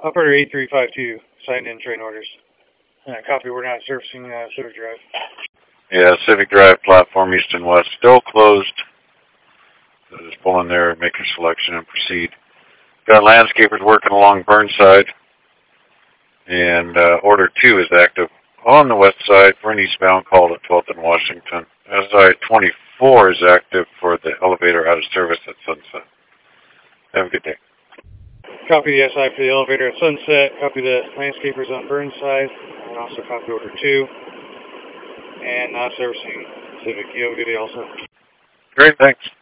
Operator 8352, sign in train orders. Copy, we're not servicing Civic Drive. Yeah, Civic Drive platform east and west, still closed. So just pull in there, make your selection, and proceed. Got landscapers working along Burnside, and Order 2 is active on the west side for an eastbound call at 12th and Washington. SI-24 is active for the elevator out of service at Sunset. Have a good day. Copy the SI for the elevator at Sunset. Copy the landscapers on Burnside. And also copy Order 2. And not servicing Civic. You have a good day also. Great, thanks.